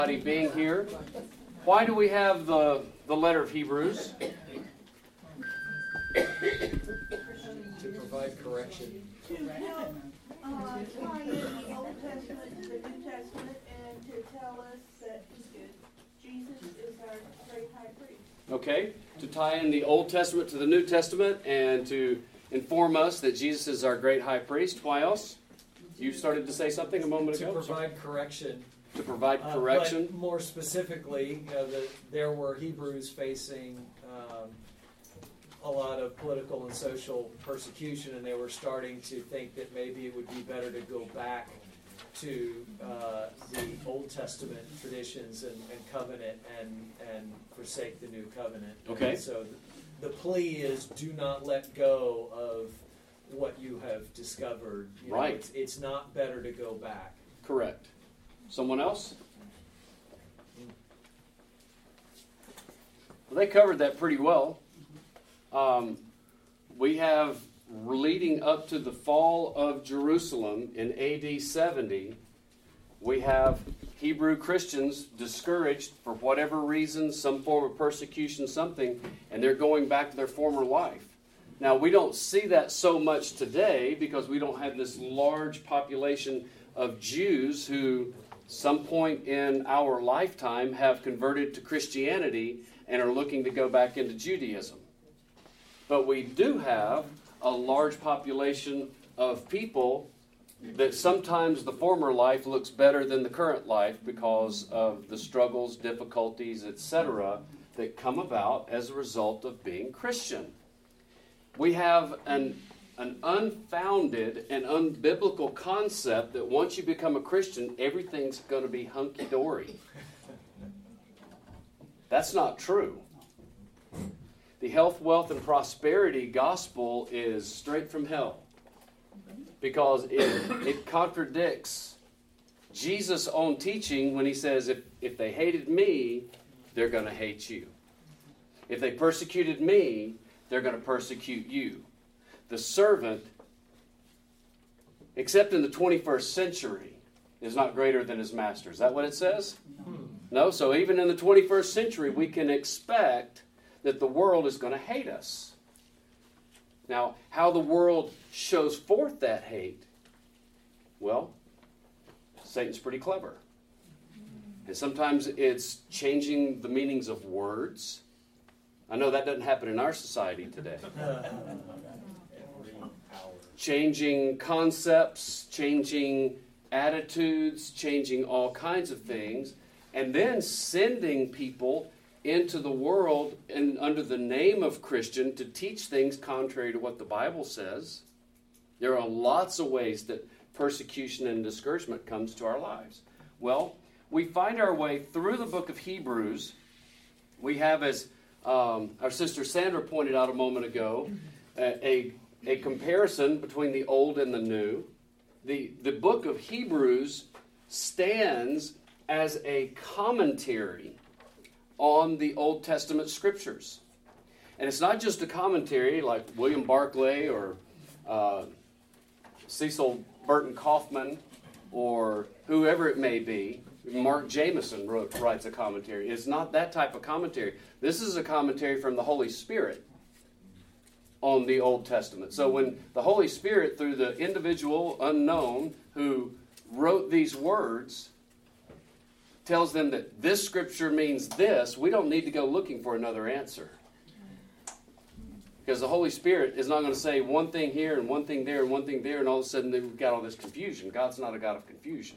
Being here. Why do we have the letter of Hebrews? To provide correction. To help tie in the Old Testament to the New Testament and to tell us that Jesus is our great high priest. Okay, to tie in the Old Testament to the New Testament and to inform us that Jesus is our great high priest. Why else? You started to say something a moment ago. To provide correction. To provide correction. But more specifically, there were Hebrews facing a lot of political and social persecution, and they were starting to think that maybe it would be better to go back to the Old Testament traditions and covenant and forsake the new covenant. Okay. And so the plea is, do not let go of what you have discovered. Right. It's not better to go back. Correct. Someone else? Well, they covered that pretty well. We have, leading up to the fall of Jerusalem in AD 70, we have Hebrew Christians discouraged for whatever reason, some form of persecution, something, and they're going back to their former life. Now, we don't see that so much today because we don't have this large population of Jews who, some point in our lifetime, have converted to Christianity and are looking to go back into Judaism. But we do have a large population of people that sometimes the former life looks better than the current life because of the struggles, difficulties, etc. that come about as a result of being Christian. We have an unfounded and unbiblical concept that once you become a Christian, everything's going to be hunky-dory. That's not true. The health, wealth, and prosperity gospel is straight from hell because it contradicts Jesus' own teaching when he says, if they hated me, they're going to hate you. If they persecuted me, they're going to persecute you. The servant, except in the 21st century, is not greater than his master. Is that what it says? No, so even in the 21st century, we can expect that the world is going to hate us. Now, how the world shows forth that hate, well, Satan's pretty clever. And sometimes it's changing the meanings of words. I know that doesn't happen in our society today. Changing concepts, changing attitudes, changing all kinds of things, and then sending people into the world and under the name of Christian to teach things contrary to what the Bible says. There are lots of ways that persecution and discouragement comes to our lives. Well, we find our way through the book of Hebrews. We have, as our sister Sandra pointed out a moment ago, a comparison between the old and the new. The book of Hebrews stands as a commentary on the Old Testament scriptures. And it's not just a commentary like William Barclay or Cecil Burton Kaufman or whoever it may be. Mark Jameson writes a commentary. It's not that type of commentary. This is a commentary from the Holy Spirit on the Old Testament. So when the Holy Spirit, through the individual unknown who wrote these words, tells them that this scripture means this, we don't need to go looking for another answer. Because the Holy Spirit is not going to say one thing here and one thing there and one thing there, and all of a sudden we've got all this confusion. God's not a God of confusion.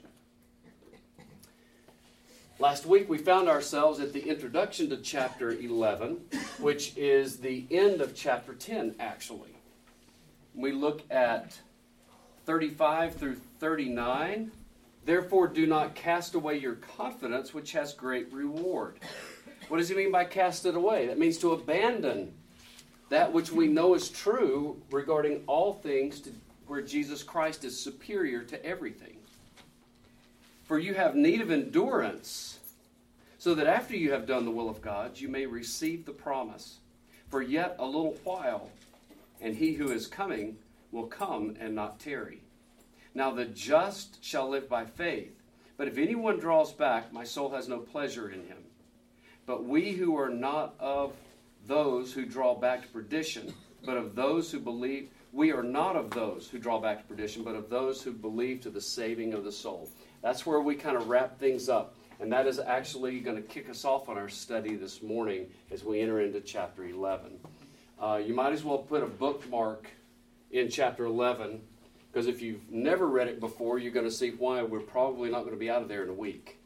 Last week we found ourselves at the introduction to chapter 11, which is the end of chapter 10, actually. We look at 35 through 39. Therefore, do not cast away your confidence, which has great reward. What does he mean by cast it away? That means to abandon that which we know is true regarding all things to where Jesus Christ is superior to everything. For you have need of endurance, so that after you have done the will of God, you may receive the promise. For yet a little while, and he who is coming will come and not tarry. Now the just shall live by faith, But if anyone draws back, my soul has no pleasure in him. But we who are not of those who draw back to perdition, but of those who believe, we are not of those who draw back to perdition, but of those who believe to the saving of the soul. That's where we kind of wrap things up. And that is actually going to kick us off on our study this morning as we enter into chapter 11. You might as well put a bookmark in chapter 11, because if you've never read it before, you're going to see why we're probably not going to be out of there in a week.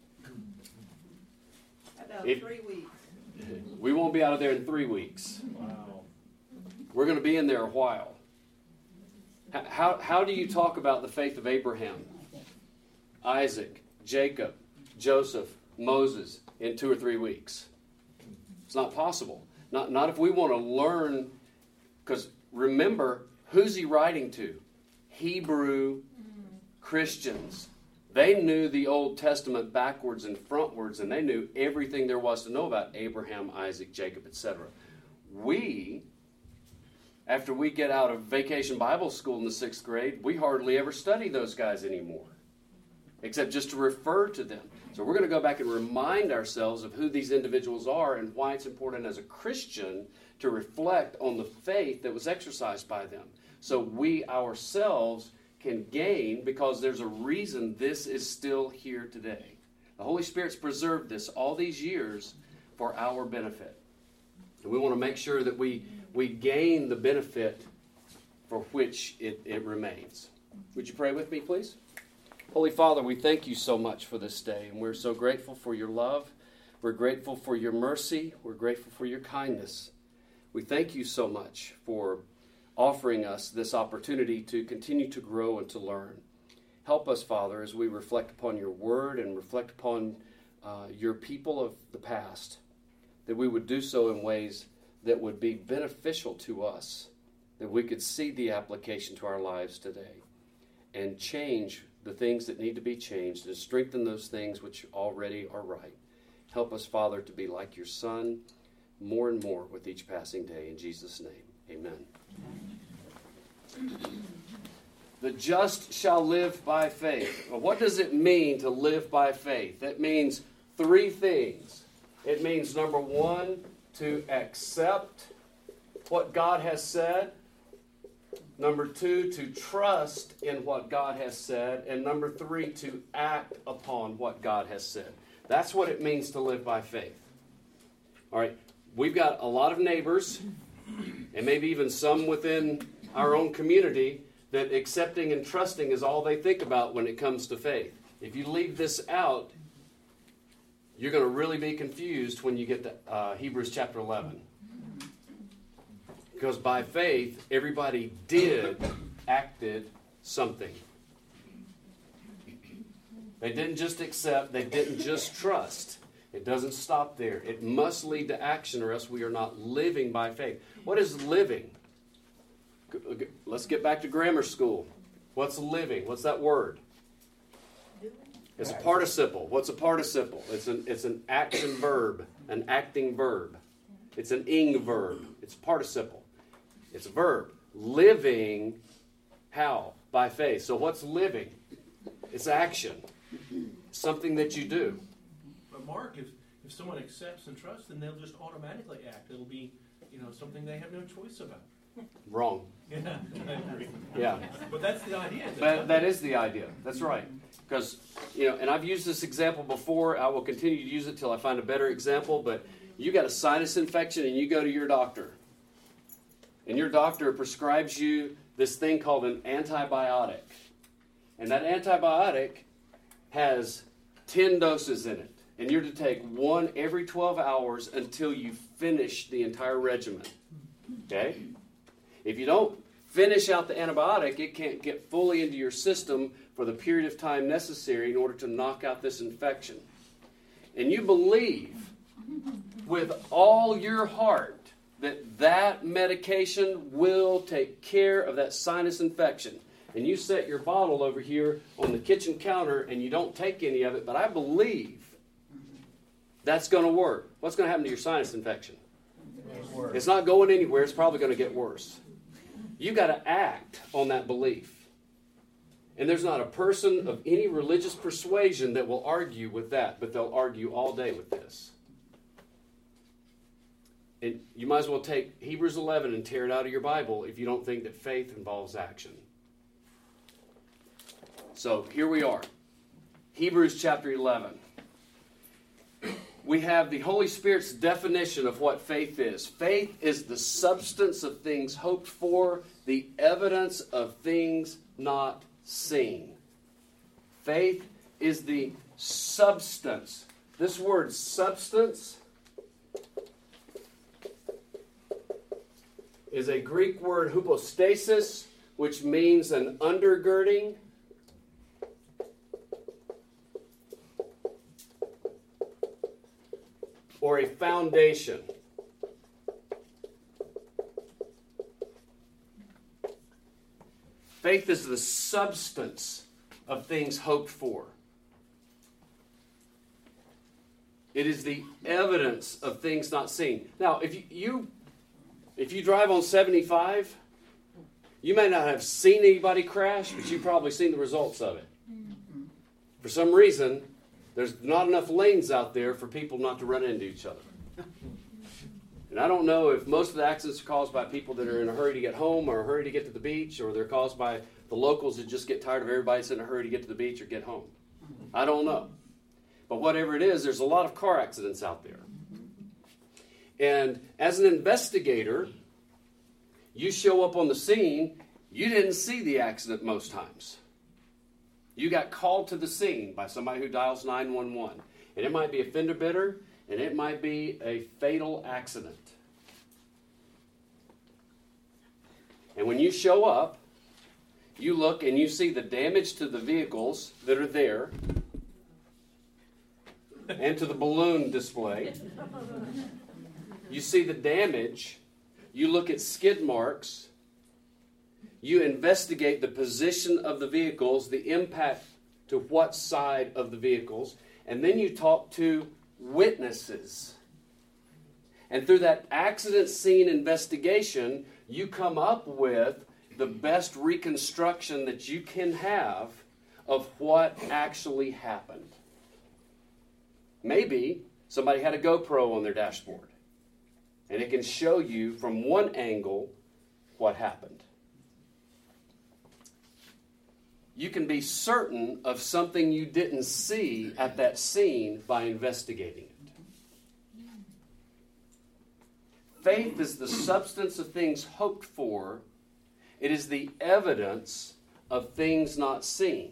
About 3 weeks. We won't be out of there in 3 weeks. Wow. We're going to be in there a while. How do you talk about the faith of Abraham, Isaac, Jacob, Joseph, Moses in 2 or 3 weeks? It's not possible. Not if we want to learn, because remember, who's he writing to? Hebrew Christians. They knew the Old Testament backwards and frontwards, and they knew everything there was to know about Abraham, Isaac, Jacob, etc. We, after we get out of Vacation Bible School in the 6th grade, we hardly ever study those guys anymore, except just to refer to them. So we're going to go back and remind ourselves of who these individuals are and why it's important as a Christian to reflect on the faith that was exercised by them. So we ourselves can gain, because there's a reason this is still here today. The Holy Spirit's preserved this all these years for our benefit. And we want to make sure that we gain the benefit for which it remains. Would you pray with me, please? Holy Father, we thank you so much for this day, and we're so grateful for your love. We're grateful for your mercy. We're grateful for your kindness. We thank you so much for offering us this opportunity to continue to grow and to learn. Help us, Father, as we reflect upon your word and reflect upon your people of the past, that we would do so in ways that would be beneficial to us, that we could see the application to our lives today and change the things that need to be changed and strengthen those things which already are right. Help us, Father, to be like your Son more and more with each passing day. In Jesus' name, amen. The just shall live by faith. Well, what does it mean to live by faith? That means 3 things. It means, number 1, to accept what God has said. Number 2, to trust in what God has said. And number 3, to act upon what God has said. That's what it means to live by faith. All right, we've got a lot of neighbors, and maybe even some within our own community, that accepting and trusting is all they think about when it comes to faith. If you leave this out, you're going to really be confused when you get to Hebrews chapter 11. Because by faith, everybody acted something. They didn't just accept, they didn't just trust. It doesn't stop there. It must lead to action, or else we are not living by faith. What is living? Let's get back to grammar school. What's living? What's that word? It's a participle. What's a participle? It's an action verb, an acting verb. It's an ing verb. It's a participle. It's a verb. Living, how? By faith. So what's living? It's action. Something that you do. But Mark, if someone accepts and trusts, then they'll just automatically act. It'll be, something they have no choice about. Wrong. Yeah, I agree. Yeah. But that's the idea. That is the idea. That's right. Because, and I've used this example before. I will continue to use it till I find a better example. But you got a sinus infection and you go to your doctor. And your doctor prescribes you this thing called an antibiotic. And that antibiotic has 10 doses in it. And you're to take one every 12 hours until you finish the entire regimen. Okay? If you don't finish out the antibiotic, it can't get fully into your system for the period of time necessary in order to knock out this infection. And you believe with all your heart that medication will take care of that sinus infection. And you set your bottle over here on the kitchen counter and you don't take any of it, but I believe that's going to work. What's going to happen to your sinus infection? It's not going anywhere. It's probably going to get worse. You got to act on that belief. And there's not a person of any religious persuasion that will argue with that, but they'll argue all day with this. And you might as well take Hebrews 11 and tear it out of your Bible if you don't think that faith involves action. So here we are. Hebrews chapter 11. We have the Holy Spirit's definition of what faith is. Faith is the substance of things hoped for, the evidence of things not seen. Faith is the substance. This word substance is a Greek word hypostasis, which means an undergirding. Or a foundation. Faith is the substance of things hoped for. It is the evidence of things not seen. Now, if you drive on 75, you may not have seen anybody crash, but you've probably seen the results of it. For some reason, there's not enough lanes out there for people not to run into each other. And I don't know if most of the accidents are caused by people that are in a hurry to get home or a hurry to get to the beach, or they're caused by the locals that just get tired of everybody that's in a hurry to get to the beach or get home. I don't know. But whatever it is, there's a lot of car accidents out there. And as an investigator, you show up on the scene, you didn't see the accident most times. You got called to the scene by somebody who dials 911. And it might be a fender bender, and it might be a fatal accident. And when you show up, you look and you see the damage to the vehicles that are there and to the balloon display. You see the damage. You look at skid marks. You investigate the position of the vehicles, the impact to what side of the vehicles, and then you talk to witnesses. And through that accident scene investigation, you come up with the best reconstruction that you can have of what actually happened. Maybe somebody had a GoPro on their dashboard, and it can show you from one angle what happened. You can be certain of something you didn't see at that scene by investigating it. Faith is the substance of things hoped for. It is the evidence of things not seen.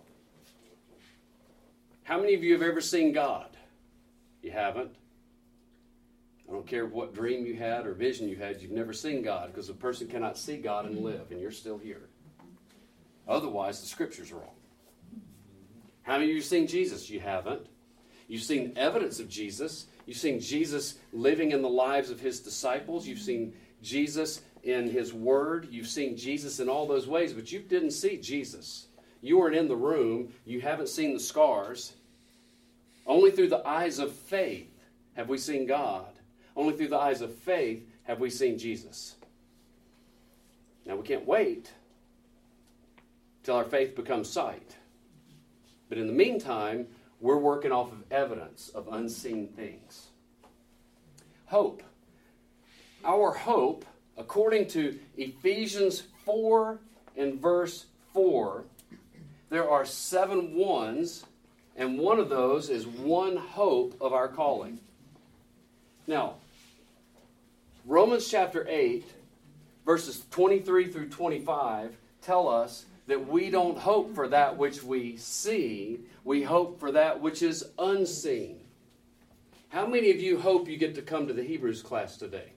How many of you have ever seen God? You haven't. I don't care what dream you had or vision you had, you've never seen God, because a person cannot see God and live, and you're still here. Otherwise, the Scripture's wrong. How many of you have seen Jesus? You haven't. You've seen evidence of Jesus. You've seen Jesus living in the lives of his disciples. You've seen Jesus in his word. You've seen Jesus in all those ways, but you didn't see Jesus. You weren't in the room. You haven't seen the scars. Only through the eyes of faith have we seen God. Only through the eyes of faith have we seen Jesus. Now, we can't wait till our faith becomes sight. But in the meantime, we're working off of evidence of unseen things. Hope. Our hope, according to Ephesians 4 and verse 4, there are 7 ones, and one of those is one hope of our calling. Now, Romans chapter 8, verses 23 through 25 tell us that we don't hope for that which we see, we hope for that which is unseen. How many of you hope you get to come to the Hebrews class today?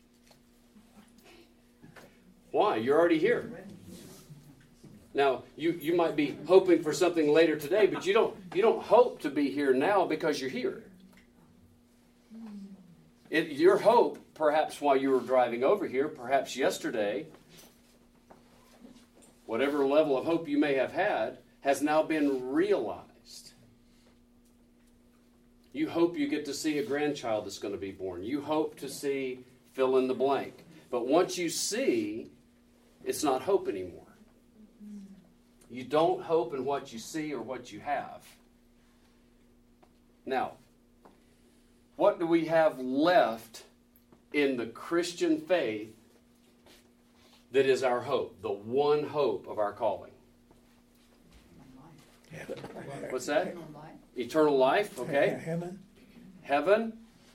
Why? You're already here. Now, you might be hoping for something later today, but you don't hope to be here now because you're here. Your hope, perhaps while you were driving over here, perhaps yesterday, whatever level of hope you may have had, has now been realized. You hope you get to see a grandchild that's going to be born. You hope to see fill in the blank. But once you see, it's not hope anymore. You don't hope in what you see or what you have. Now, what do we have left in the Christian faith that is our hope, the one hope of our calling? What's that? Eternal life, okay. Heaven.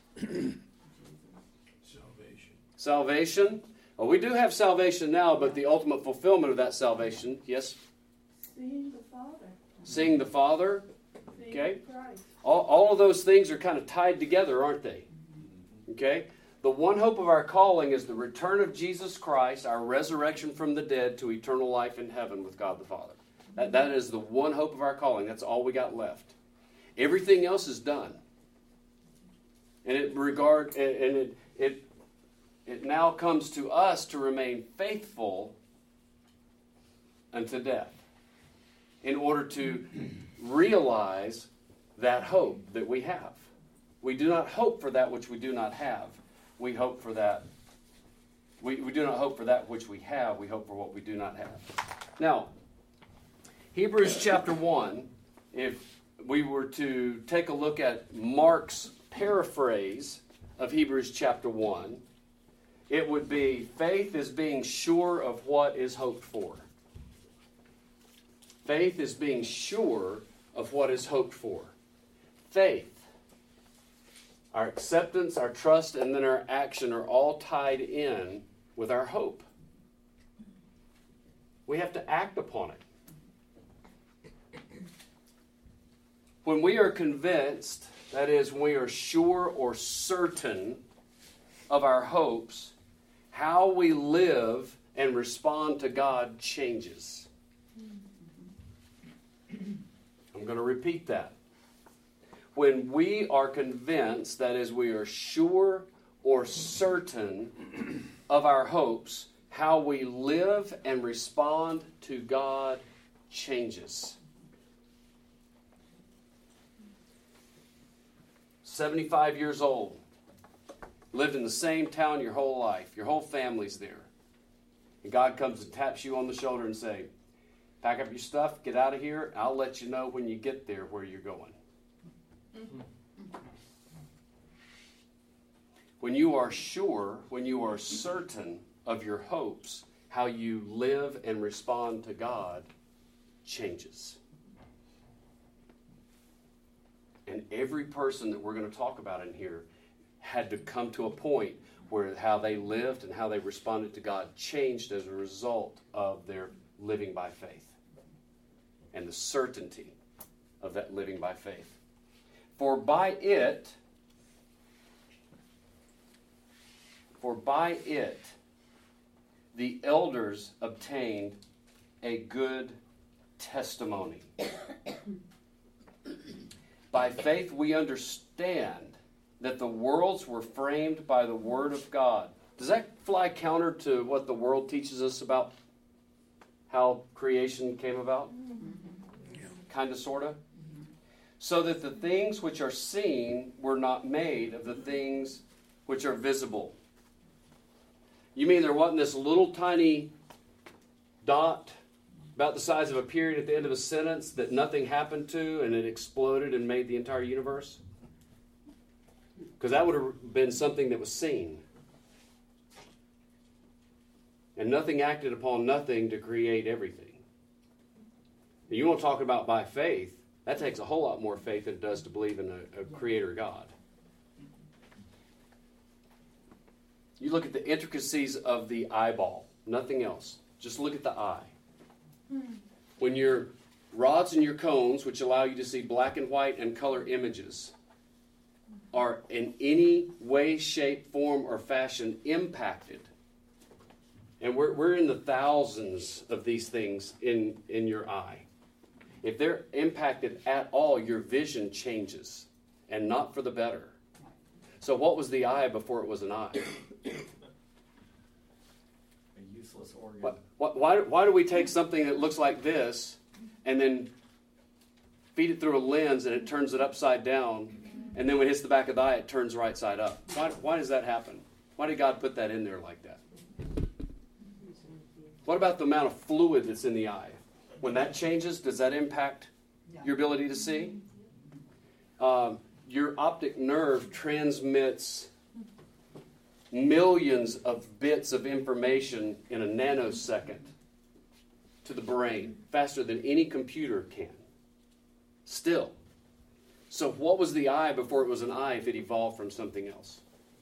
Salvation. Well, we do have salvation now, but the ultimate fulfillment of that salvation, yes? Seeing the Father. Seeing the Father. Seeing Okay. Christ. All of those things are kind of tied together, aren't they? Okay? The one hope of our calling is the return of Jesus Christ, our resurrection from the dead to eternal life in heaven with God the Father. That is the one hope of our calling. That's all we got left. Everything else is done. And it now comes to us to remain faithful unto death in order to realize that hope that we have. We do not hope for that which we do not have. We hope for that. We do not hope for that which we have. We hope for what we do not have. Now, Hebrews chapter 1, if we were to take a look at Mark's paraphrase of Hebrews chapter 1, it would be, faith is being sure of what is hoped for. Faith is being sure of what is hoped for. Faith, our acceptance, our trust, and then our action are all tied in with our hope. We have to act upon it. When we are convinced, that is, when we are sure or certain of our hopes, how we live and respond to God changes. I'm going to repeat that. When we are convinced, that is, we are sure or certain of our hopes, how we live and respond to God changes. 75 years old, lived in the same town your whole life, your whole family's there. And God comes and taps you on the shoulder and say, pack up your stuff, get out of here, and I'll let you know when you get there where you're going. When you are sure, when you are certain of your hopes, how you live and respond to God changes. And every person that we're going to talk about in here had to come to a point where how they lived and how they responded to God changed as a result of their living by faith and the certainty of that living by faith. For by it, the elders obtained a good testimony. By faith we understand that the worlds were framed by the word of God. Does that fly counter to what the world teaches us about how creation came about? Kind of, sort of. So that the things which are seen were not made of the things which are visible. You mean there wasn't this little tiny dot about the size of a period at the end of a sentence that nothing happened to and it exploded and made the entire universe? Because that would have been something that was seen. And nothing acted upon nothing to create everything. And you want to talk about by faith, that takes a whole lot more faith than it does to believe in a creator God. You look at the intricacies of the eyeball, nothing else. Just look at the eye. When your rods and your cones, which allow you to see black and white and color images, are in any way, shape, form, or fashion impacted, and we're in the thousands of these things in your eye. If they're impacted at all, your vision changes, and not for the better. So what was the eye before it was an eye? A useless organ. Why do we take something that looks like this and then feed it through a lens and it turns it upside down, and then when it hits the back of the eye, it turns right side up? Why does that happen? Why did God put that in there like that? What about the amount of fluid that's in the eye? When that changes, does that impact your ability to see? Your optic nerve transmits millions of bits of information in a nanosecond to the brain, faster than any computer can. Still. So what was the eye before it was an eye if it evolved from something else?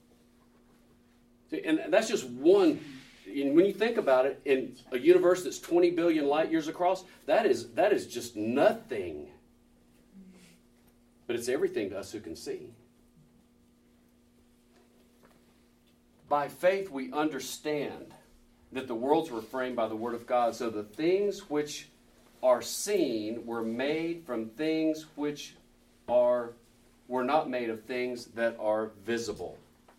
And that's just one. And when you think about it, in a universe that's 20 billion light years across, that is just nothing. But it's everything to us who can see. By faith, we understand that the worlds were framed by the Word of God, so the things which are seen were made from things which were not made of things that are visible.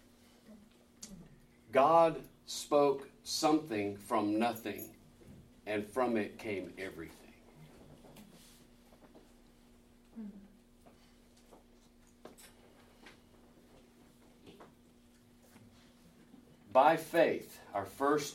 God spoke something from nothing, and from it came everything. By faith, our first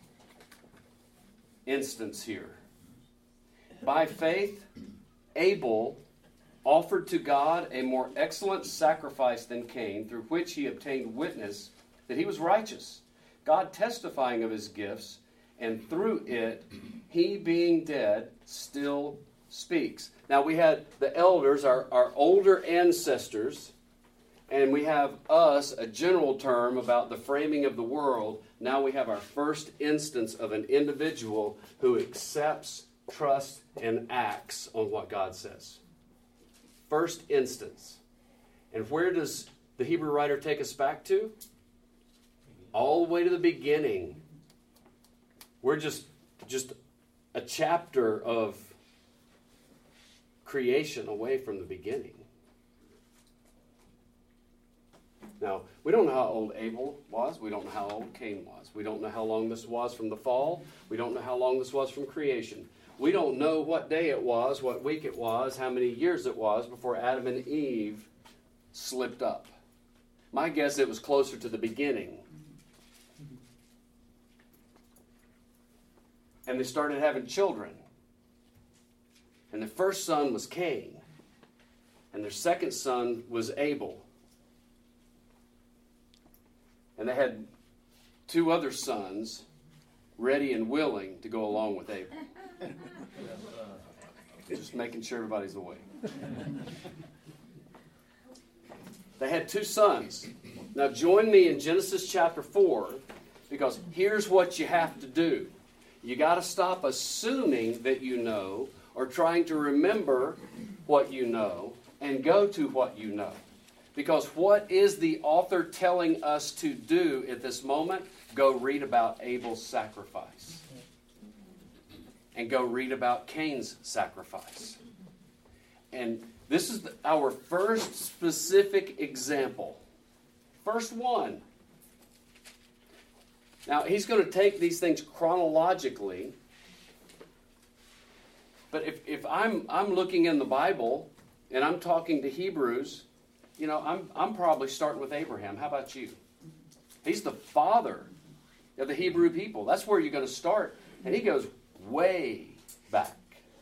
instance here. By faith, Abel offered to God a more excellent sacrifice than Cain, through which he obtained witness that he was righteous, God testifying of his gifts, and through it, he being dead still speaks. Now we had the elders, our older ancestors, and we have us, a general term about the framing of the world. Now we have our first instance of an individual who accepts, trusts, and acts on what God says. First instance. And where does the Hebrew writer take us back to? All the way to the beginning. We're just a chapter of creation away from the beginning. Now, we don't know how old Abel was. We don't know how old Cain was. We don't know how long this was from the fall. We don't know how long this was from creation. We don't know what day it was, what week it was, how many years it was before Adam and Eve slipped up. My guess it was closer to the beginning. And they started having children. And the first son was Cain. And their second son was Abel. And they had two other sons ready and willing to go along with Abel. Just making sure everybody's awake. They had two sons. Now join me in Genesis chapter 4, because here's what you have to do. You got to stop assuming that you know, or trying to remember what you know, and go to what you know. Because what is the author telling us to do at this moment? Go read about Abel's sacrifice. And go read about Cain's sacrifice. And this is our first specific example. First one. Now, he's going to take these things chronologically. But if I'm looking in the Bible and I'm talking to Hebrews, you know, I'm probably starting with Abraham. How about you? He's the father of the Hebrew people. That's where you're going to start. And he goes way back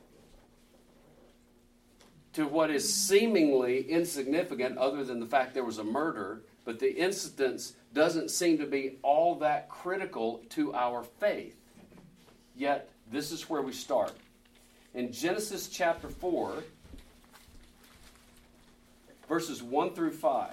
to what is seemingly insignificant other than the fact there was a murder, but the incidents doesn't seem to be all that critical to our faith. Yet, this is where we start. In Genesis chapter 4, verses 1 through 5.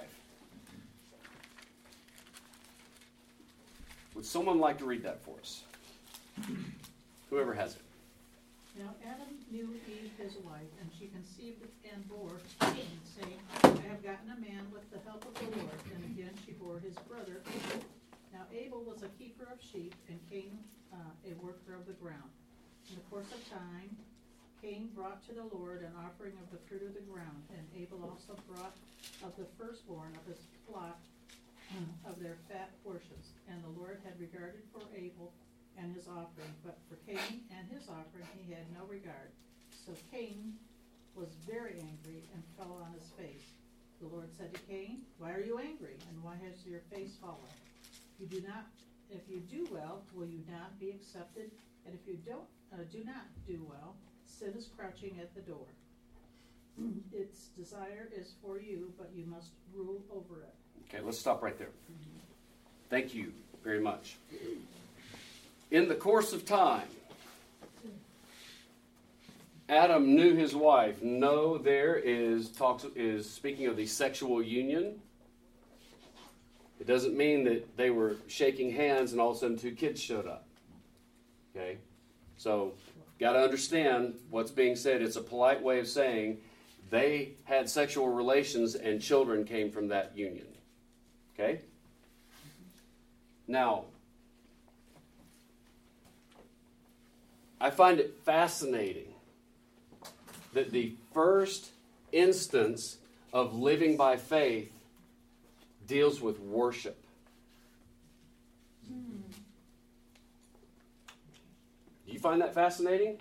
Would someone like to read that for us? Whoever has it. Now Adam knew Eve his wife, and she conceived and bore Cain, saying, I have gotten a man with the help of the Lord. And again she bore his brother Abel. Now Abel was a keeper of sheep, and Cain a worker of the ground. In the course of time, Cain brought to the Lord an offering of the fruit of the ground, and Abel also brought of the firstborn of his flock of their fat portions. And the Lord had regarded for Abel and his offering, but for Cain and his offering he had no regard. So Cain was very angry and fell on his face. The Lord said to Cain, Why are you angry, and why has your face fallen? If you do well, will you not be accepted? And if you do not do well, sin is crouching at the door. Its desire is for you, but you must rule over it. Okay, let's stop right there. Thank you very much. In the course of time, Adam knew his wife. No, there is speaking of the sexual union. It doesn't mean that they were shaking hands and all of a sudden 2 kids showed up. Okay? So, got to understand what's being said. It's a polite way of saying they had sexual relations and children came from that union. Okay? Now, I find it fascinating that the first instance of living by faith deals with worship. Do you find that fascinating?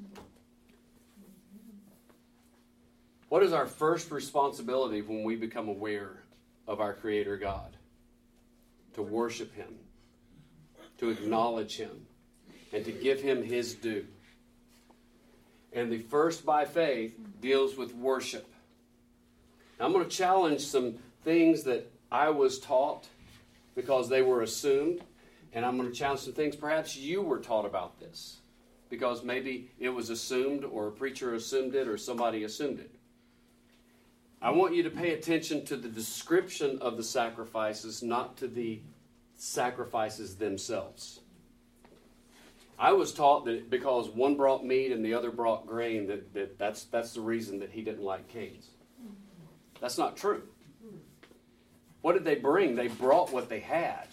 What is our first responsibility when we become aware of our Creator God? To worship Him, to acknowledge Him, and to give Him His due. And the first by faith deals with worship. Now, I'm going to challenge some things that I was taught because they were assumed. And I'm going to challenge some things perhaps you were taught about this because maybe it was assumed or a preacher assumed it or somebody assumed it. I want you to pay attention to the description of the sacrifices, not to the sacrifices themselves. I was taught that because one brought meat and the other brought grain, that's the reason that he didn't like Cain's. That's not true. What did they bring? They brought what they had.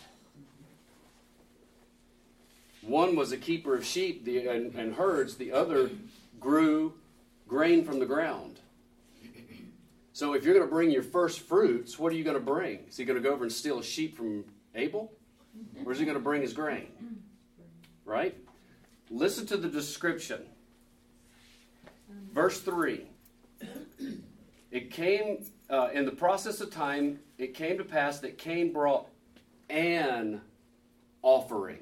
One was a keeper of sheep and herds. The other grew grain from the ground. So if you're going to bring your first fruits, what are you going to bring? Is he going to go over and steal a sheep from Abel? Or is he going to bring his grain? Right? Listen to the description. Verse 3. It came, in the process of time, it came to pass that Cain brought an offering.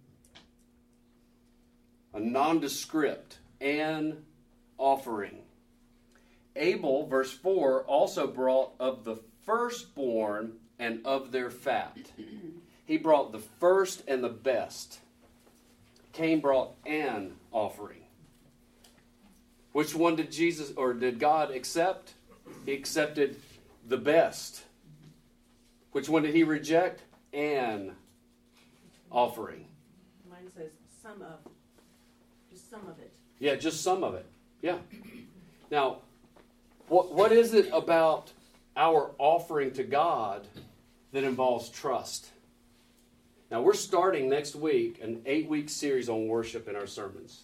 A nondescript, an offering. Abel, verse 4, also brought of the firstborn and of their fat. He brought the first and the best. Cain brought an offering. Which one did Jesus or did God accept? He accepted the best. Which one did he reject? An offering. Mine says some of. Just some of it. Yeah, just some of it. Yeah. Now, what is it about our offering to God that involves trust? Now, we're starting next week an 8-week series on worship in our sermons.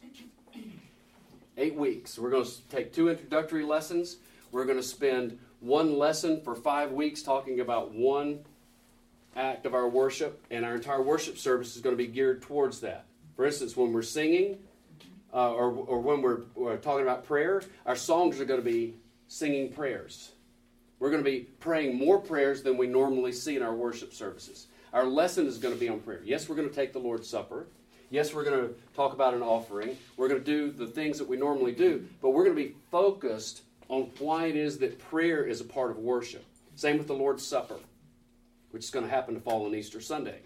8 weeks. We're going to take 2 introductory lessons. We're going to spend 1 lesson for 5 weeks talking about one act of our worship, and our entire worship service is going to be geared towards that. For instance, when we're singing or when we're talking about prayer, our songs are going to be singing prayers. We're going to be praying more prayers than we normally see in our worship services. Our lesson is going to be on prayer. Yes, we're going to take the Lord's Supper. Yes, we're going to talk about an offering. We're going to do the things that we normally do, but we're going to be focused on why it is that prayer is a part of worship. Same with the Lord's Supper, which is going to happen to fall on Easter Sunday.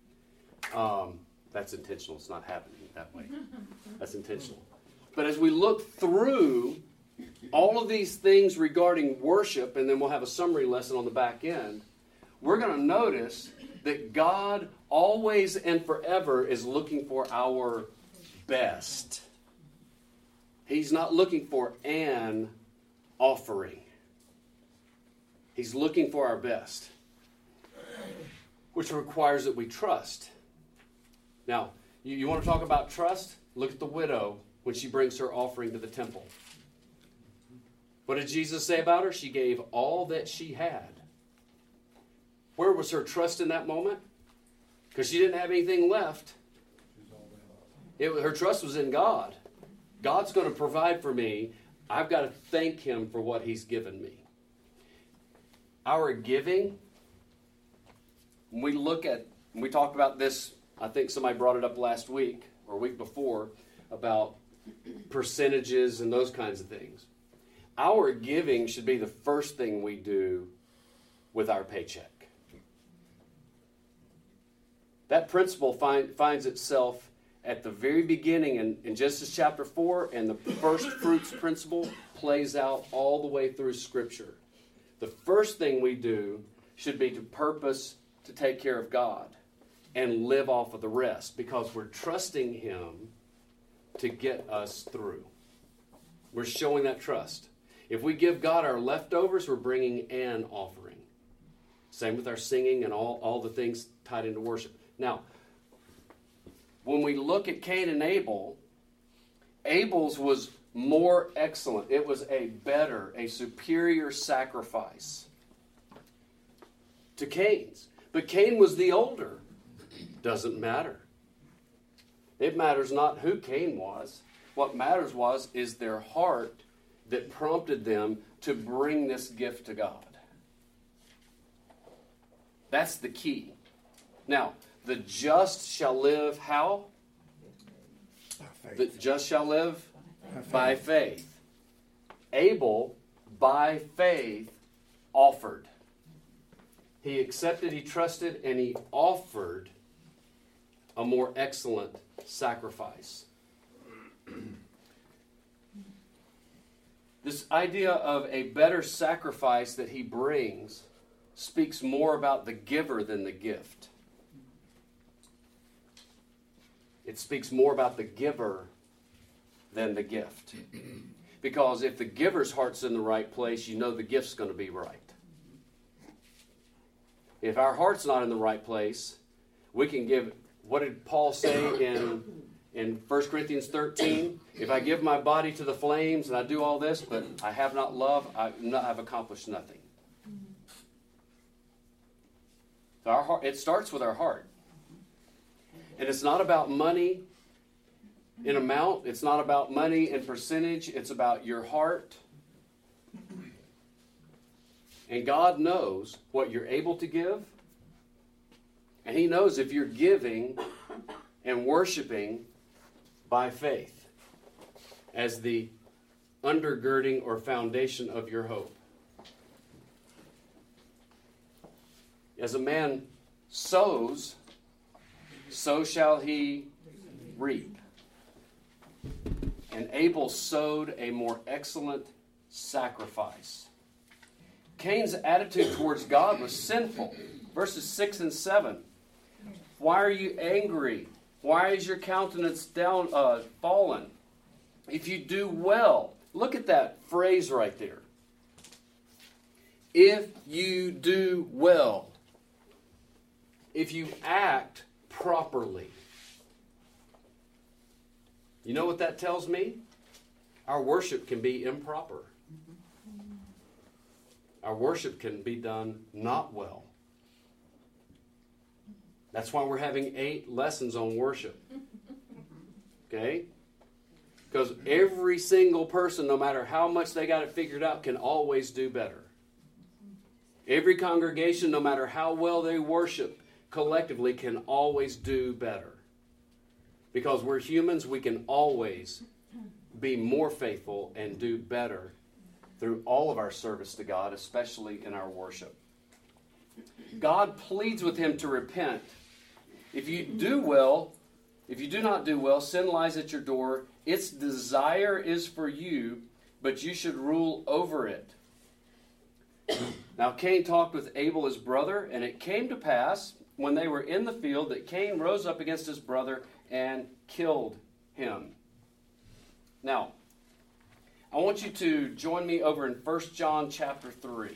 That's intentional. It's not happening that way. That's intentional. But as we look through all of these things regarding worship, and then we'll have a summary lesson on the back end, we're going to notice that God always and forever is looking for our best. He's not looking for an offering. He's looking for our best, which requires that we trust. Now, you want to talk about trust? Look at the widow when she brings her offering to the temple. What did Jesus say about her? She gave all that she had. Where was her trust in that moment? Because she didn't have anything left. Her trust was in God. God's going to provide for me. I've got to thank Him for what He's given me. Our giving, when we talked about this, I think somebody brought it up last week or week before, about percentages and those kinds of things. Our giving should be the first thing we do with our paycheck. That principle finds itself at the very beginning in Genesis chapter 4, and the first fruits principle plays out all the way through Scripture. The first thing we do should be to purpose to take care of God and live off of the rest, because we're trusting Him to get us through. We're showing that trust. If we give God our leftovers, we're bringing an offering. Same with our singing and all the things tied into worship. Now, when we look at Cain and Abel, Abel's was more excellent. It was a superior sacrifice to Cain's. But Cain was the older. Doesn't matter. It matters not who Cain was. What matters is their heart that prompted them to bring this gift to God. That's the key. Now, the just shall live how? The just shall live by faith. Abel, by faith, offered. He accepted, he trusted, and he offered a more excellent sacrifice. This idea of a better sacrifice that he brings speaks more about the giver than the gift. It speaks more about the giver than the gift. Because if the giver's heart's in the right place, you know the gift's going to be right. If our heart's not in the right place, we can give, what did Paul say in 1 Corinthians 13? If I give my body to the flames and I do all this, but I have not love, I've accomplished nothing. So our heart, it starts with our heart. And it's not about money in amount. It's not about money in percentage. It's about your heart. And God knows what you're able to give. And He knows if you're giving and worshiping by faith as the undergirding or foundation of your hope. As a man sows, so shall he reap. And Abel sowed a more excellent sacrifice. Cain's attitude towards God was sinful. Verses 6 and 7. Why are you angry? Why is your countenance down fallen? If you do well, look at that phrase right there. If you do well. If you act properly. You know what that tells me? Our worship can be improper. Our worship can be done not well. That's why we're having 8 lessons on worship. Okay? Because every single person, no matter how much they got it figured out, can always do better. Every congregation, no matter how well they worship, collectively can always do better. Because we're humans, we can always be more faithful and do better through all of our service to God, especially in our worship. God pleads with him to repent. If you do not do well, sin lies at your door. Its desire is for you, but you should rule over it. Now Cain talked with Abel his brother, and it came to pass, when they were in the field, that Cain rose up against his brother and killed him. Now, I want you to join me over in 1 John chapter 3.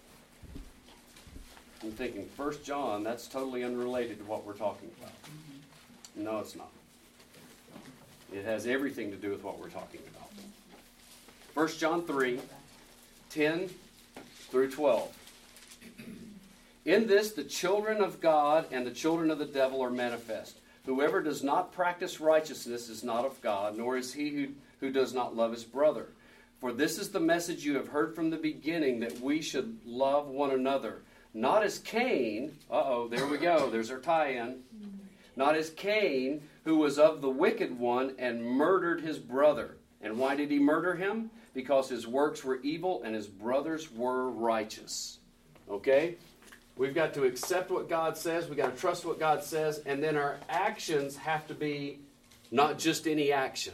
I'm thinking, 1 John, that's totally unrelated to what we're talking about. No, it's not. It has everything to do with what we're talking about. 1 John 3, 10 through 12. In this, the children of God and the children of the devil are manifest. Whoever does not practice righteousness is not of God, nor is he who does not love his brother. For this is the message you have heard from the beginning, that we should love one another. Not as Cain, there we go, there's our tie-in. Not as Cain, who was of the wicked one and murdered his brother. And why did he murder him? Because his works were evil and his brothers were righteous. Okay? We've got to accept what God says. We've got to trust what God says. And then our actions have to be not just any action.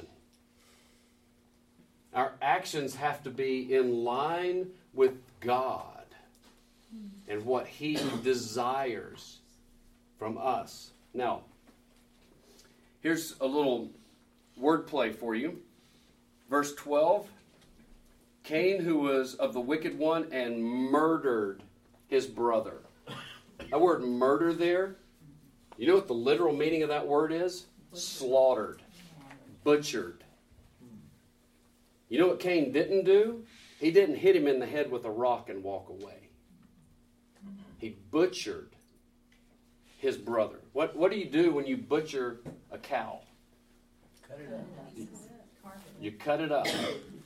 Our actions have to be in line with God and what He desires from us. Now, here's a little wordplay for you. Verse 12, Cain, who was of the wicked one and murdered his brother. That word murder there, you know what the literal meaning of that word is? Slaughtered, butchered. You know what Cain didn't do? He didn't hit him in the head with a rock and walk away. He butchered his brother. What do you do when you butcher a cow? Cut it up. You cut it up.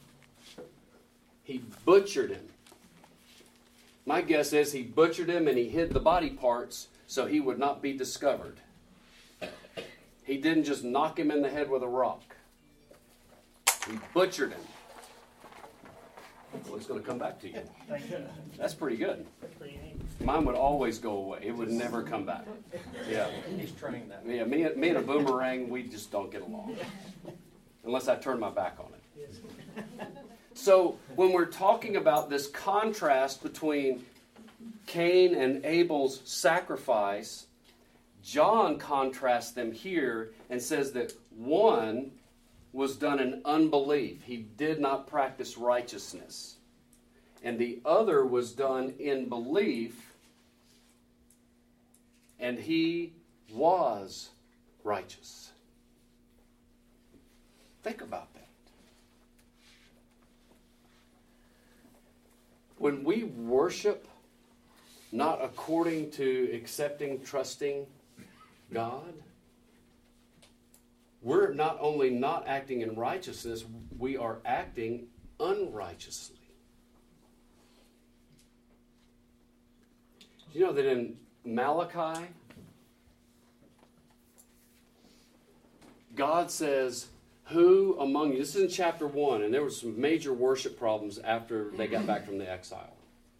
He butchered him. My guess is he butchered him and he hid the body parts so he would not be discovered. He didn't just knock him in the head with a rock. He butchered him. Well, it's going to come back to you. That's pretty good. Mine would always go away. It would never come back. Yeah. He's trained that. Yeah, me and a boomerang, we just don't get along. Unless I turn my back on it. So when we're talking about this contrast between Cain and Abel's sacrifice, John contrasts them here and says that one was done in unbelief. He did not practice righteousness. And the other was done in belief, and he was righteous. Think about that. When we worship not according to accepting, trusting God, we're not only not acting in righteousness, we are acting unrighteously. Do you know that in Malachi, God says, who among you, this is in chapter 1, and there were some major worship problems after they got back from the exile.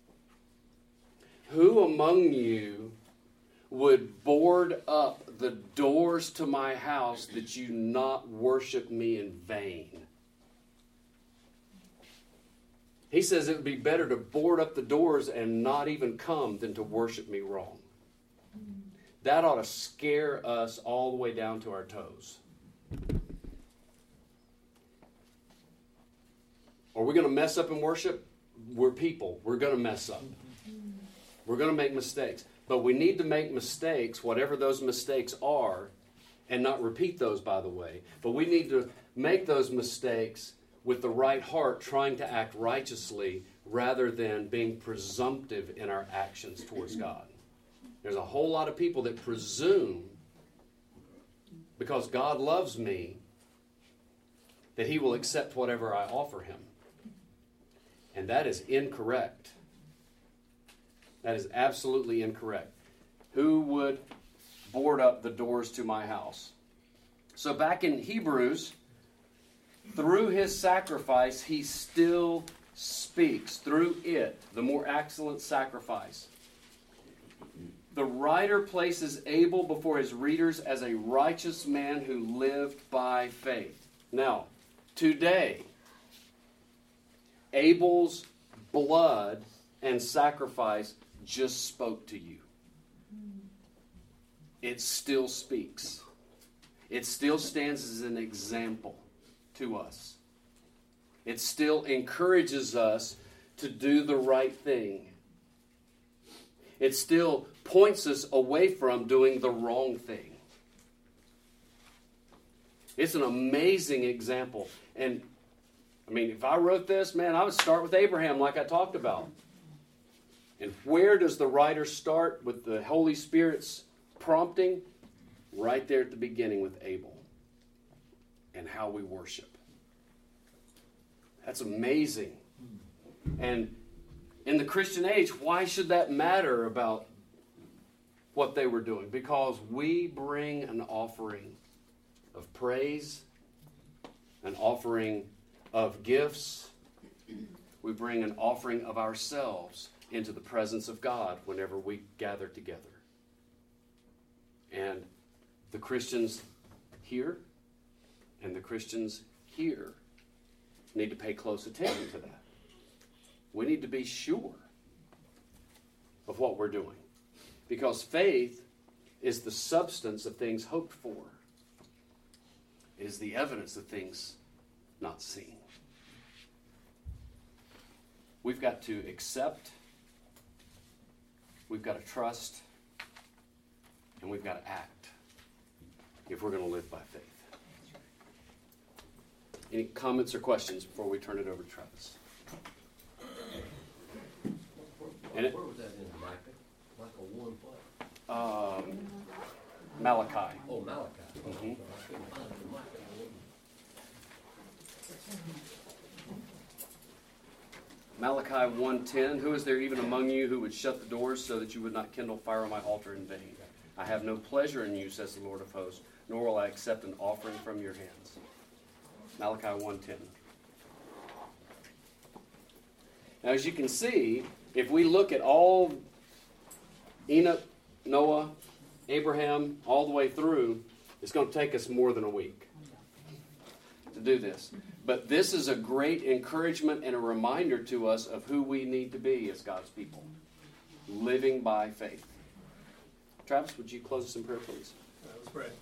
Who among you would board up the doors to my house that you not worship me in vain? He says it would be better to board up the doors and not even come than to worship me wrong. That ought to scare us all the way down to our toes. Are we going to mess up in worship? We're people. We're going to mess up. We're going to make mistakes. But we need to make mistakes, whatever those mistakes are, and not repeat those, by the way. But we need to make those mistakes with the right heart, trying to act righteously rather than being presumptive in our actions towards God. There's a whole lot of people that presume, because God loves me, that He will accept whatever I offer Him. And that is incorrect. That is absolutely incorrect. Who would board up the doors to my house? So back in Hebrews, through His sacrifice, He still speaks. Through it, the more excellent sacrifice. The writer places Abel before his readers as a righteous man who lived by faith. Now, today, Abel's blood and sacrifice just spoke to you. It still speaks. It still stands as an example to us. It still encourages us to do the right thing. It still points us away from doing the wrong thing. It's an amazing example. And I mean, if I wrote this, man, I would start with Abraham like I talked about. And where does the writer start with the Holy Spirit's prompting? Right there at the beginning with Abel and how we worship. That's amazing. And in the Christian age, why should that matter about what they were doing, because we bring an offering of praise, an offering of gifts. We bring an offering of ourselves into the presence of God whenever we gather together. And the Christians here and the Christians here need to pay close attention to that. We need to be sure of what we're doing, because faith is the substance of things hoped for. It is the evidence of things not seen. We've got to accept, we've got to trust, and we've got to act if we're going to live by faith. Any comments or questions before we turn it over to Travis? Where was that in Micah? Micah 1 what? Malachi. Oh, Malachi. Mhm. I couldn't find it in Micah. Malachi 1:10, who is there even among you who would shut the doors so that you would not kindle fire on my altar in vain? I have no pleasure in you, says the Lord of hosts, nor will I accept an offering from your hands. Malachi 1:10. Now, as you can see, if we look at all Enoch, Noah, Abraham, all the way through, it's going to take us more than a week to do this. But this is a great encouragement and a reminder to us of who we need to be as God's people, living by faith. Travis, would you close us in prayer, please? Let's pray.